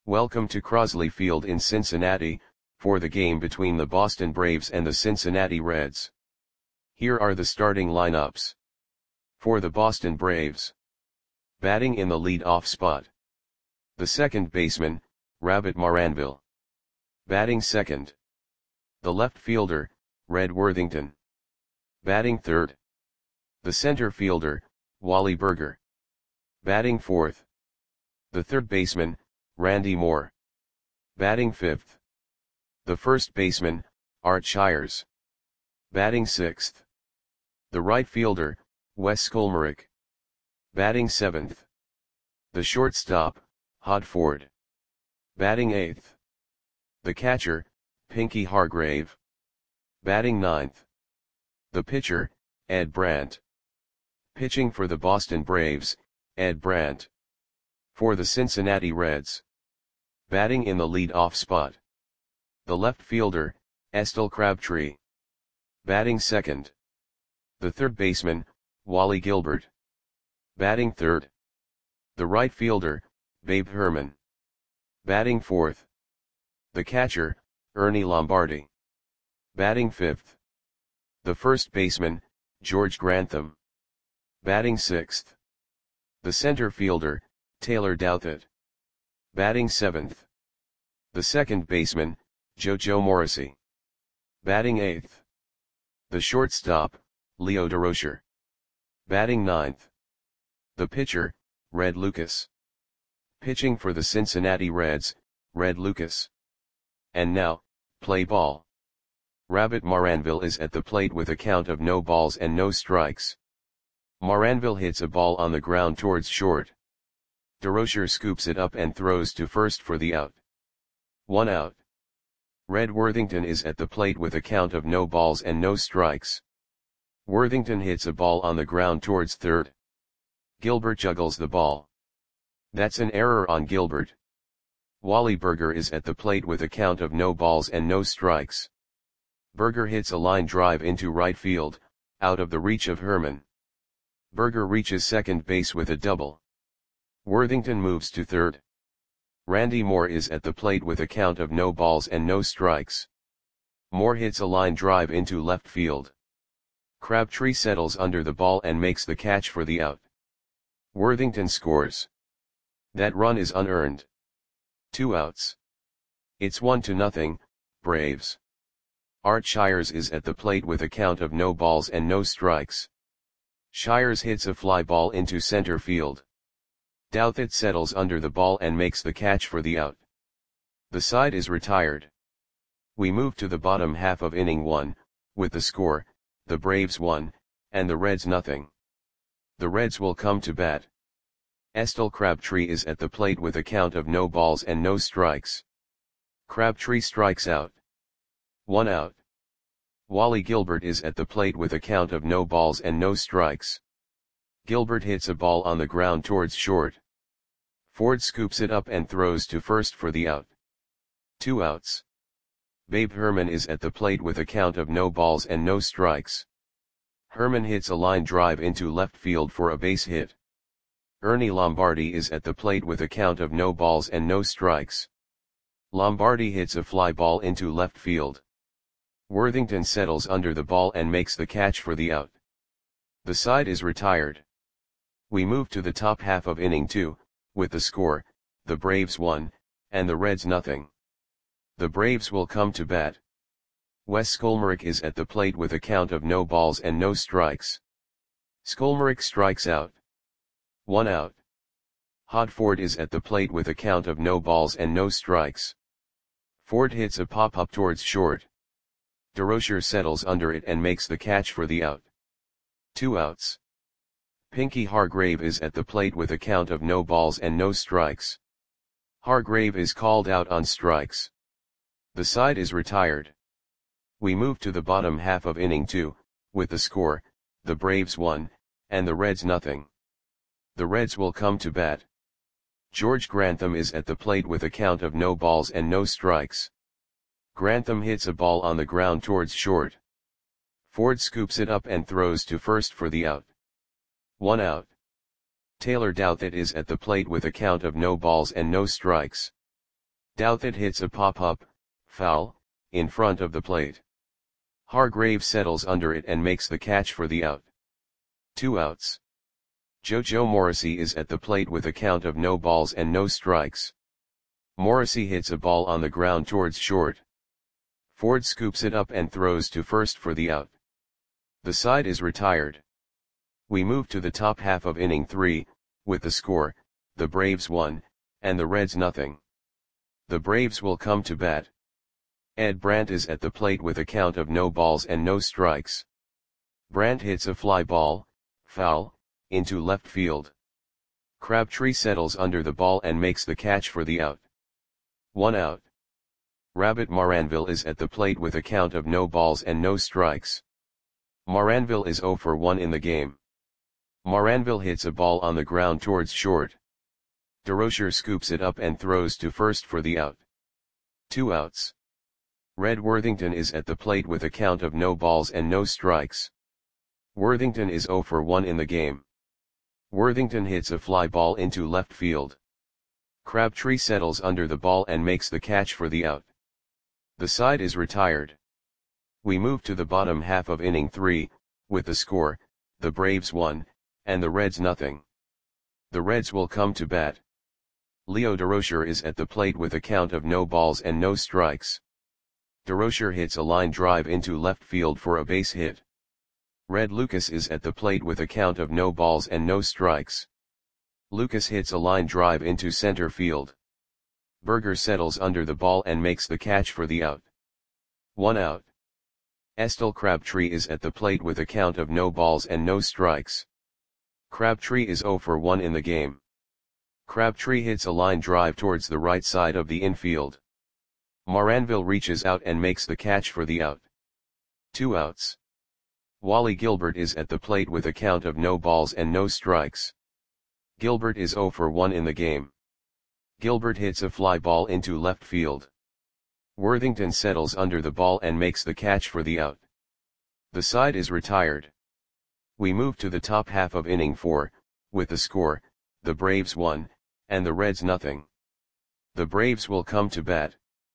Welcome to Crosley Field in Cincinnati, for the game between the Boston Braves and the Cincinnati Reds. Here are the starting lineups. For the Boston Braves. Batting in the lead-off spot. The second baseman, Rabbit Maranville. Batting second. The left fielder, Red Worthington. Batting third. The center fielder, Wally Burger. Batting fourth. The third baseman, Randy Moore. Batting fifth. The first baseman, Art Shires. Batting sixth. The right fielder, Wes Skolmarek. Batting seventh. The shortstop, Hod Ford. Batting eighth. The catcher, Pinky Hargrave. Batting ninth. The pitcher, Ed Brandt. Pitching for the Boston Braves, Ed Brandt. For the Cincinnati Reds. Batting in the lead-off spot. The left fielder, Estelle Crabtree. Batting second. The third baseman, Wally Gilbert. Batting third. The right fielder, Babe Herman. Batting fourth. The catcher, Ernie Lombardi. Batting fifth. The first baseman, George Grantham. Batting sixth. The center fielder, Taylor Douthit. Batting seventh. The second baseman, JoJo Morrissey. Batting eighth. The shortstop, Leo Durocher. Batting ninth. The pitcher, Red Lucas. Pitching for the Cincinnati Reds, Red Lucas. And now, play ball. Rabbit Maranville is at the plate with a count of no balls and no strikes. Maranville hits a ball on the ground towards short. Durocher scoops it up and throws to first for the out. 1 out. Red Worthington is at the plate with a count of no balls and no strikes. Worthington hits a ball on the ground towards third. Gilbert juggles the ball. That's an error on Gilbert. Wally Burger is at the plate with a count of no balls and no strikes. Burger hits a line drive into right field, out of the reach of Herman. Burger reaches second base with a double. Worthington moves to third. Randy Moore is at the plate with a count of no balls and no strikes. Moore hits a line drive into left field. Crabtree settles under the ball and makes the catch for the out. Worthington scores. That run is unearned. 2 outs. It's 1-0, Braves. Art Shires is at the plate with a count of no balls and no strikes. Shires hits a fly ball into center field. Douthit settles under the ball and makes the catch for the out. The side is retired. We move to the bottom half of inning 1, with the score, the Braves 1, and the Reds 0. The Reds will come to bat. Estelle Crabtree is at the plate with a count of no balls and no strikes. Crabtree strikes out. 1 out. Wally Gilbert is at the plate with a count of no balls and no strikes. Gilbert hits a ball on the ground towards short. Ford scoops it up and throws to first for the out. 2 outs. Babe Herman is at the plate with a count of no balls and no strikes. Herman hits a line drive into left field for a base hit. Ernie Lombardi is at the plate with a count of no balls and no strikes. Lombardi hits a fly ball into left field. Worthington settles under the ball and makes the catch for the out. The side is retired. We move to the top half of inning 2, with the score, the Braves 1, and the Reds 0. The Braves will come to bat. Wes Skolmarek is at the plate with a count of no balls and no strikes. Skolmarek strikes out. 1 out. Hod Ford is at the plate with a count of no balls and no strikes. Ford hits a pop-up towards short. Durocher settles under it and makes the catch for the out. 2 outs. Pinky Hargrave is at the plate with a count of no balls and no strikes. Hargrave is called out on strikes. The side is retired. We move to the bottom half of inning 2, with the score, the Braves 1, and the Reds 0. The Reds will come to bat. George Grantham is at the plate with a count of no balls and no strikes. Grantham hits a ball on the ground towards short. Ford scoops it up and throws to first for the out. 1 out. Taylor Douthit is at the plate with a count of no balls and no strikes. Douthit hits a pop-up, foul, in front of the plate. Hargrave settles under it and makes the catch for the out. 2 outs. Jojo Morrissey is at the plate with a count of no balls and no strikes. Morrissey hits a ball on the ground towards short. Ford scoops it up and throws to first for the out. The side is retired. We move to the top half of inning 3, with the score, the Braves 1, and the Reds nothing. The Braves will come to bat. Ed Brandt is at the plate with a count of no balls and no strikes. Brandt hits a fly ball, foul, into left field. Crabtree settles under the ball and makes the catch for the out. 1 out. Rabbit Maranville is at the plate with a count of no balls and no strikes. Maranville is 0 for 1 in the game. Maranville hits a ball on the ground towards short. DeRocher scoops it up and throws to first for the out. 2 outs. Red Worthington is at the plate with a count of no balls and no strikes. Worthington is 0 for 1 in the game. Worthington hits a fly ball into left field. Crabtree settles under the ball and makes the catch for the out. The side is retired. We move to the bottom half of inning 3, with the score, the Braves 1, and the Reds nothing. The Reds will come to bat. Leo DeRocher is at the plate with a count of no balls and no strikes. DeRocher hits a line drive into left field for a base hit. Red Lucas is at the plate with a count of no balls and no strikes. Lucas hits a line drive into center field. Berger settles under the ball and makes the catch for the out. 1 out. Estel Crabtree is at the plate with a count of no balls and no strikes. Crabtree is 0 for 1 in the game. Crabtree hits a line drive towards the right side of the infield. Maranville reaches out and makes the catch for the out. 2 outs. Wally Gilbert is at the plate with a count of no balls and no strikes. Gilbert is 0 for 1 in the game. Gilbert hits a fly ball into left field. Worthington settles under the ball and makes the catch for the out. The side is retired. We move to the top half of inning 4, with the score, the Braves 1, and the Reds nothing. The Braves will come to bat.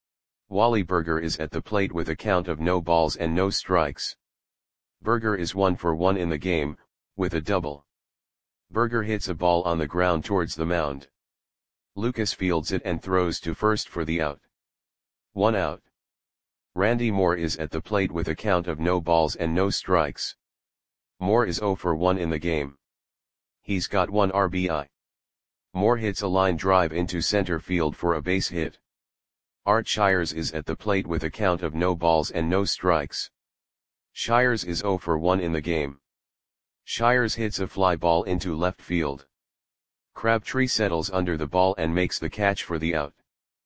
Wally Berger is at the plate with a count of no balls and no strikes. Berger is 1 for 1 in the game, with a double. Berger hits a ball on the ground towards the mound. Lucas fields it and throws to first for the out. 1 out. Randy Moore is at the plate with a count of no balls and no strikes. Moore is 0 for 1 in the game. He's got 1 RBI. Moore hits a line drive into center field for a base hit. Art Shires is at the plate with a count of no balls and no strikes. Shires is 0 for 1 in the game. Shires hits a fly ball into left field. Crabtree settles under the ball and makes the catch for the out.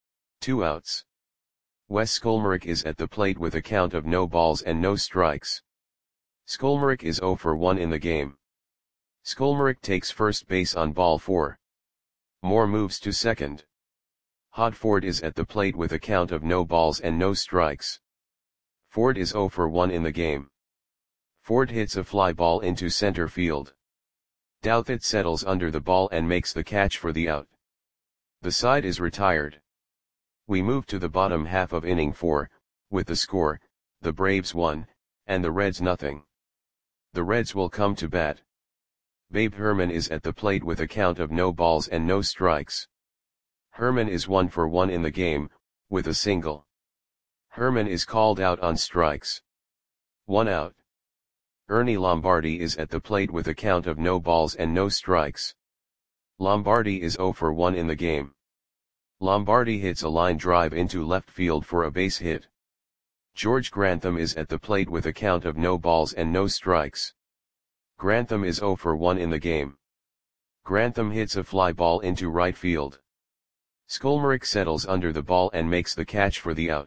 2 outs. Wes Skolmerick is at the plate with a count of no balls and no strikes. Skolmerick is 0 for 1 in the game. Skolmerick takes first base on ball 4. Moore moves to second. Hodford is at the plate with a count of no balls and no strikes. Ford is 0 for 1 in the game. Ford hits a fly ball into center field. Douthit settles under the ball and makes the catch for the out. The side is retired. We move to the bottom half of inning 4, with the score, the Braves 1, and the Reds nothing. The Reds will come to bat. Babe Herman is at the plate with a count of no balls and no strikes. Herman is 1 for 1 in the game, with a single. Herman is called out on strikes. 1 out. Ernie Lombardi is at the plate with a count of no balls and no strikes. Lombardi is 0 for 1 in the game. Lombardi hits a line drive into left field for a base hit. George Grantham is at the plate with a count of no balls and no strikes. Grantham is 0 for 1 in the game. Grantham hits a fly ball into right field. Skolmerick settles under the ball and makes the catch for the out.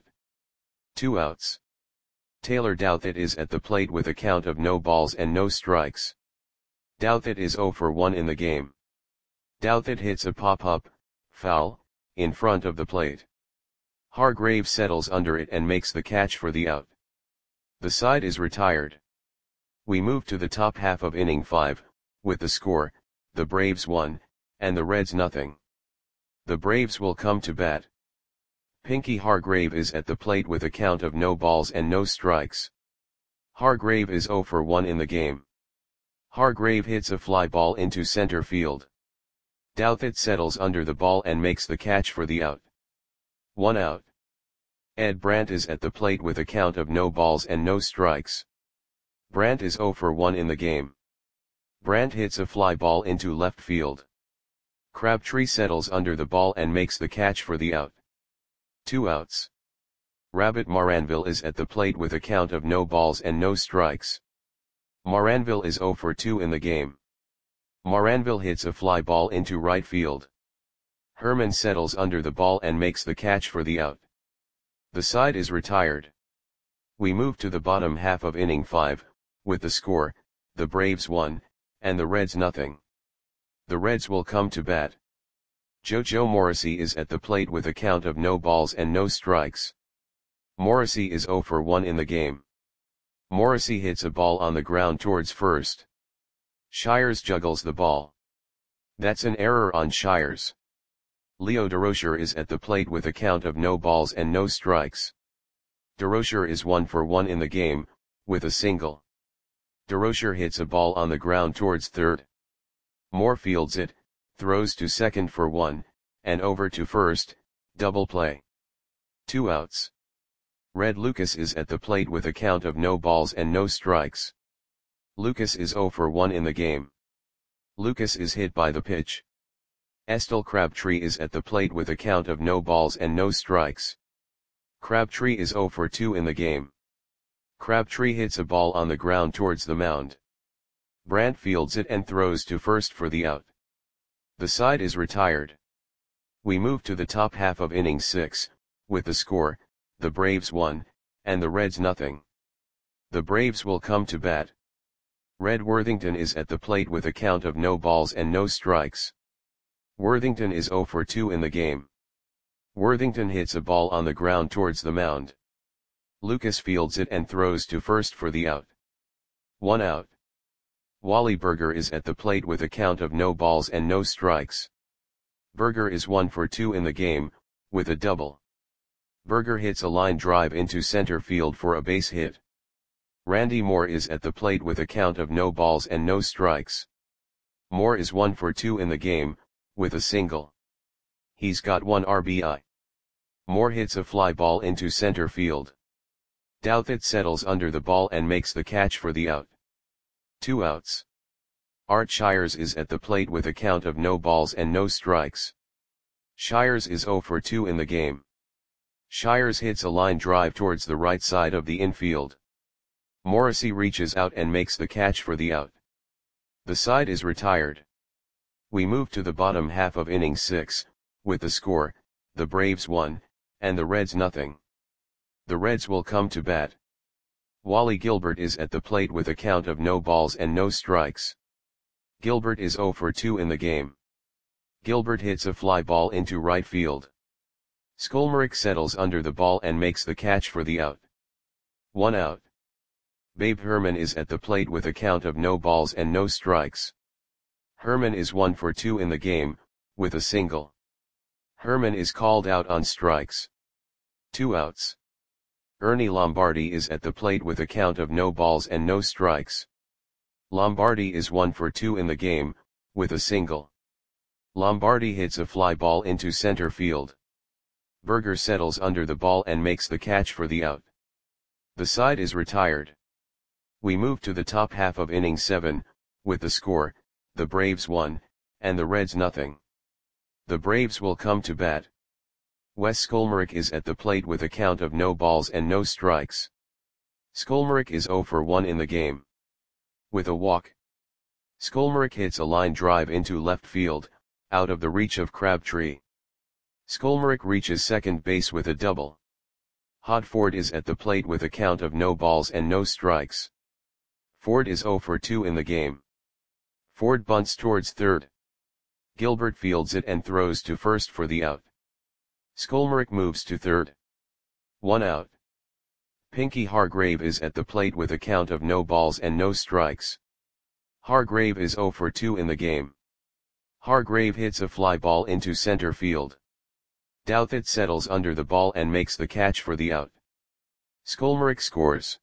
2 outs. Taylor Douthit is at the plate with a count of no balls and no strikes. Douthit is 0 for 1 in the game. Douthit hits a pop-up, foul, in front of the plate. Hargrave settles under it and makes the catch for the out. The side is retired. We move to the top half of inning 5, with the score, the Braves 1, and the Reds nothing. The Braves will come to bat. Pinky Hargrave is at the plate with a count of no balls and no strikes. Hargrave is 0 for 1 in the game. Hargrave hits a fly ball into center field. Douthit settles under the ball and makes the catch for the out. 1 out. Ed Brandt is at the plate with a count of no balls and no strikes. Brandt is 0 for 1 in the game. Brandt hits a fly ball into left field. Crabtree settles under the ball and makes the catch for the out. 2 outs. Rabbit Maranville is at the plate with a count of no balls and no strikes. Maranville is 0 for 2 in the game. Maranville hits a fly ball into right field. Herman settles under the ball and makes the catch for the out. The side is retired. We move to the bottom half of inning 5, with the score, the Braves 1, and the Reds nothing. The Reds will come to bat. JoJo Morrissey is at the plate with a count of no balls and no strikes. Morrissey is 0 for 1 in the game. Morrissey hits a ball on the ground towards first. Shires juggles the ball. That's an error on Shires. Leo Durocher is at the plate with a count of no balls and no strikes. Durocher is 1 for 1 in the game, with a single. Durocher hits a ball on the ground towards third. Moore fields it, throws to second for 1, and over to first, double play. 2 outs. Red Lucas is at the plate with a count of no balls and no strikes. Lucas is 0 for 1 in the game. Lucas is hit by the pitch. Estel Crabtree is at the plate with a count of no balls and no strikes. Crabtree is 0 for 2 in the game. Crabtree hits a ball on the ground towards the mound. Brandt fields it and throws to first for the out. The side is retired. We move to the top half of inning 6, with the score, the Braves 1, and the Reds nothing. The Braves will come to bat. Red Worthington is at the plate with a count of no balls and no strikes. Worthington is 0 for 2 in the game. Worthington hits a ball on the ground towards the mound. Lucas fields it and throws to first for the out. 1 out. Wally Berger is at the plate with a count of no balls and no strikes. Berger is 1 for 2 in the game, with a double. Berger hits a line drive into center field for a base hit. Randy Moore is at the plate with a count of no balls and no strikes. Moore is 1 for 2 in the game, with a single. He's got 1 RBI. Moore hits a fly ball into center field. Douthit settles under the ball and makes the catch for the out. 2 outs. Art Shires is at the plate with a count of no balls and no strikes. Shires is 0 for 2 in the game. Shires hits a line drive towards the right side of the infield. Morrissey reaches out and makes the catch for the out. The side is retired. We move to the bottom half of inning 6, with the score, the Braves 1, and the Reds nothing. The Reds will come to bat. Wally Gilbert is at the plate with a count of no balls and no strikes. Gilbert is 0 for 2 in the game. Gilbert hits a fly ball into right field. Skolmerick settles under the ball and makes the catch for the out. 1 out. Babe Herman is at the plate with a count of no balls and no strikes. Herman is 1 for 2 in the game, with a single. Herman is called out on strikes. 2 outs. Ernie Lombardi is at the plate with a count of no balls and no strikes. Lombardi is 1 for 2 in the game, with a single. Lombardi hits a fly ball into center field. Berger settles under the ball and makes the catch for the out. The side is retired. We move to the top half of inning 7, with the score, the Braves 1, and the Reds nothing. The Braves will come to bat. Wes Skolmerick is at the plate with a count of no balls and no strikes. Skolmerick is 0 for 1 in the game. With a walk. Skolmerick hits a line drive into left field, out of the reach of Crabtree. Skolmerick reaches second base with a double. Hod Ford is at the plate with a count of no balls and no strikes. Ford is 0 for 2 in the game. Ford bunts towards third. Gilbert fields it and throws to first for the out. Skolmerick moves to third. 1 out. Pinky Hargrave is at the plate with a count of no balls and no strikes. Hargrave is 0 for 2 in the game. Hargrave hits a fly ball into center field. Douthit settles under the ball and makes the catch for the out. Skolmarek scores.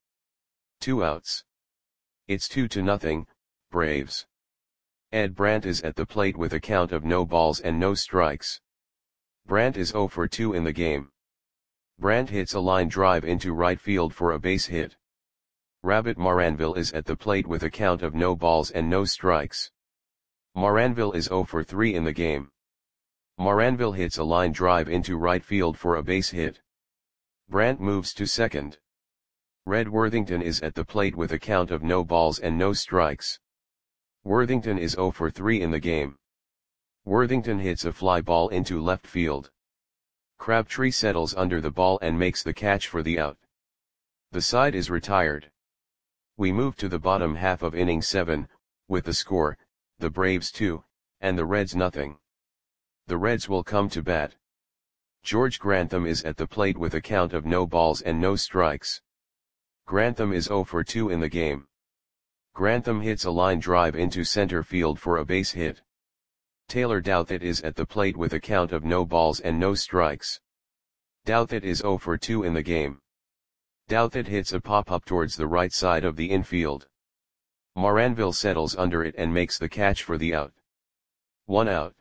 2 outs. It's 2-0, Braves. Ed Brandt is at the plate with a count of no balls and no strikes. Brandt is 0 for 2 in the game. Brandt hits a line drive into right field for a base hit. Rabbit Maranville is at the plate with a count of no balls and no strikes. Maranville is 0 for 3 in the game. Maranville hits a line drive into right field for a base hit. Brandt moves to second. Red Worthington is at the plate with a count of no balls and no strikes. Worthington is 0 for 3 in the game. Worthington hits a fly ball into left field. Crabtree settles under the ball and makes the catch for the out. The side is retired. We move to the bottom half of inning 7, with the score, the Braves 2, and the Reds nothing. The Reds will come to bat. George Grantham is at the plate with a count of no balls and no strikes. Grantham is 0 for 2 in the game. Grantham hits a line drive into center field for a base hit. Taylor Douthit is at the plate with a count of no balls and no strikes. Douthit is 0 for 2 in the game. Douthit hits a pop-up towards the right side of the infield. Maranville settles under it and makes the catch for the out. 1 out.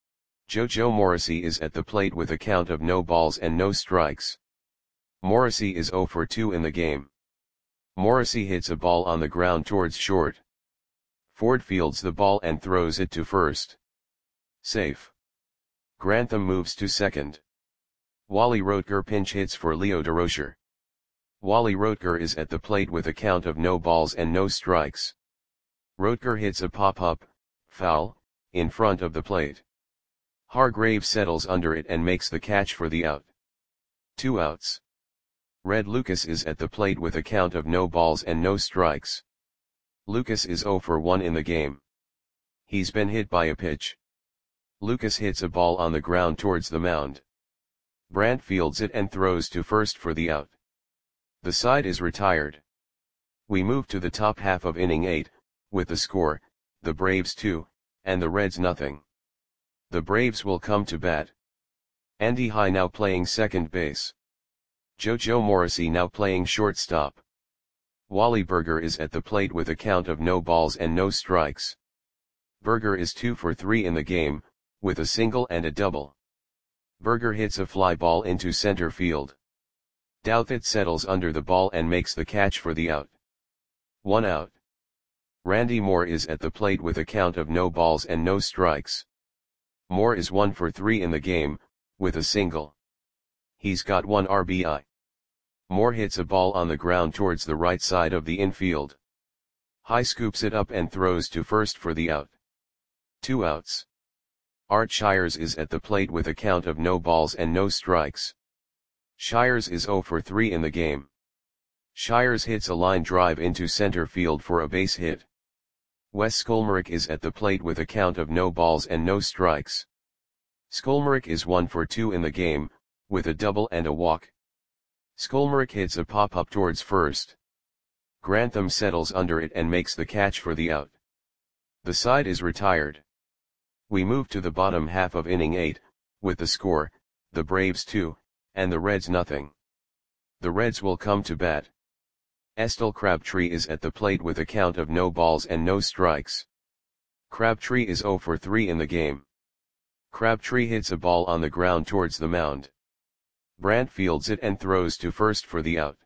JoJo Morrissey is at the plate with a count of no balls and no strikes. Morrissey is 0 for 2 in the game. Morrissey hits a ball on the ground towards short. Ford fields the ball and throws it to first. Safe. Grantham moves to second. Wally Rotger pinch hits for Leo Durocher. Wally Rotger is at the plate with a count of no balls and no strikes. Rotger hits a pop-up, foul, in front of the plate. Hargrave settles under it and makes the catch for the out. 2 outs. Red Lucas is at the plate with a count of no balls and no strikes. Lucas is 0 for 1 in the game. He's been hit by a pitch. Lucas hits a ball on the ground towards the mound. Brandt fields it and throws to first for the out. The side is retired. We move to the top half of inning 8, with the score, the Braves 2, and the Reds nothing. The Braves will come to bat. Andy High now playing second base. JoJo Morrissey now playing shortstop. Wally Berger is at the plate with a count of no balls and no strikes. Berger is 2 for 3 in the game, with a single and a double. Berger hits a fly ball into center field. Douthit settles under the ball and makes the catch for the out. 1 out. Randy Moore is at the plate with a count of no balls and no strikes. Moore is 1 for 3 in the game, with a single. He's got 1 RBI. Moore hits a ball on the ground towards the right side of the infield. High scoops it up and throws to first for the out. 2 outs. Art Shires is at the plate with a count of no balls and no strikes. Shires is 0 for 3 in the game. Shires hits a line drive into center field for a base hit. Wes Skolmarek is at the plate with a count of no balls and no strikes. Skolmarek is 1 for 2 in the game, with a double and a walk. Skolmarek hits a pop-up towards first. Grantham settles under it and makes the catch for the out. The side is retired. We move to the bottom half of inning 8, with the score, the Braves 2, and the Reds nothing. The Reds will come to bat. Estel Crabtree is at the plate with a count of no balls and no strikes. Crabtree is 0 for 3 in the game. Crabtree hits a ball on the ground towards the mound. Brandt fields it and throws to first for the out.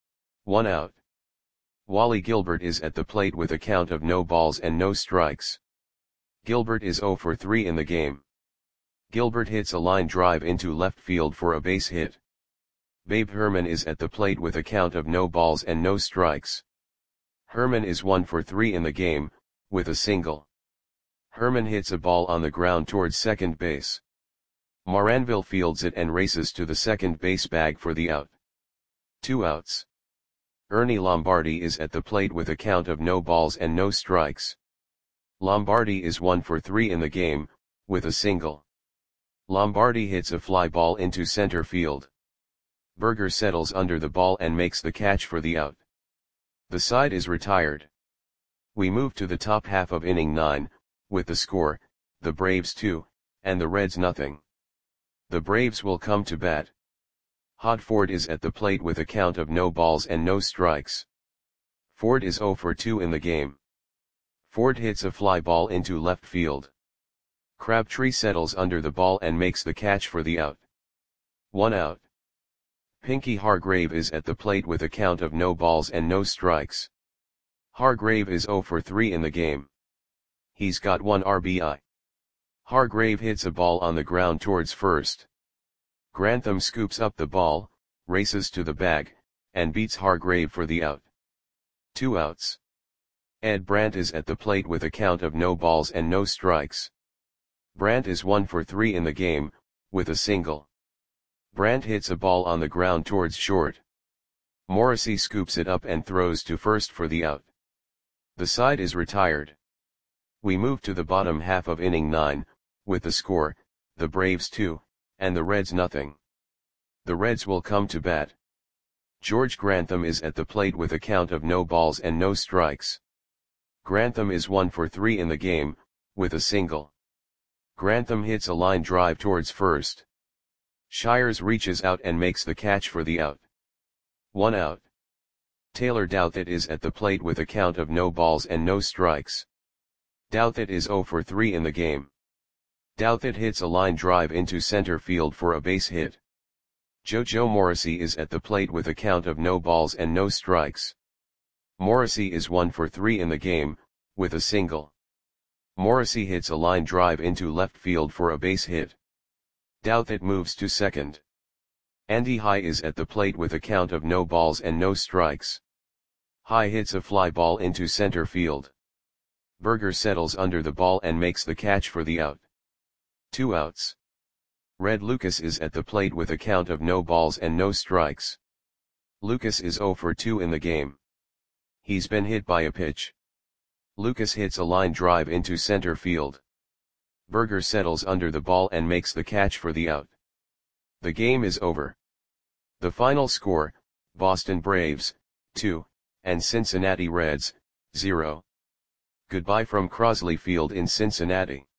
1 out. Wally Gilbert is at the plate with a count of no balls and no strikes. Gilbert is 0 for 3 in the game. Gilbert hits a line drive into left field for a base hit. Babe Herman is at the plate with a count of no balls and no strikes. Herman is 1 for 3 in the game, with a single. Herman hits a ball on the ground towards second base. Maranville fields it and races to the second base bag for the out. 2 outs. Ernie Lombardi is at the plate with a count of no balls and no strikes. Lombardi is 1 for 3 in the game, with a single. Lombardi hits a fly ball into center field. Berger settles under the ball and makes the catch for the out. The side is retired. We move to the top half of inning 9, with the score, the Braves 2, and the Reds nothing. The Braves will come to bat. Hod Ford is at the plate with a count of no balls and no strikes. Ford is 0 for 2 in the game. Ford hits a fly ball into left field. Crabtree settles under the ball and makes the catch for the out. 1 out. Pinky Hargrave is at the plate with a count of no balls and no strikes. Hargrave is 0 for 3 in the game. He's got 1 RBI. Hargrave hits a ball on the ground towards first. Grantham scoops up the ball, races to the bag, and beats Hargrave for the out. 2 outs. Ed Brandt is at the plate with a count of no balls and no strikes. Brandt is 1 for 3 in the game, with a single. Brandt hits a ball on the ground towards short. Morrissey scoops it up and throws to first for the out. The side is retired. We move to the bottom half of inning 9, with the score, the Braves 2, and the Reds nothing. The Reds will come to bat. George Grantham is at the plate with a count of no balls and no strikes. Grantham is 1 for 3 in the game, with a single. Grantham hits a line drive towards first. Shires reaches out and makes the catch for the out. 1 out. Taylor Douthit is at the plate with a count of no balls and no strikes. Douthit is 0 for 3 in the game. Douthit hits a line drive into center field for a base hit. JoJo Morrissey is at the plate with a count of no balls and no strikes. Morrissey is 1 for 3 in the game, with a single. Morrissey hits a line drive into left field for a base hit. Douthit moves to second. Andy High is at the plate with a count of no balls and no strikes. High hits a fly ball into center field. Berger settles under the ball and makes the catch for the out. 2 outs. Red Lucas is at the plate with a count of no balls and no strikes. Lucas is 0 for 2 in the game. He's been hit by a pitch. Lucas hits a line drive into center field. Berger settles under the ball and makes the catch for the out. The game is over. The final score, Boston Braves, 2, and Cincinnati Reds, 0. Goodbye from Crosley Field in Cincinnati.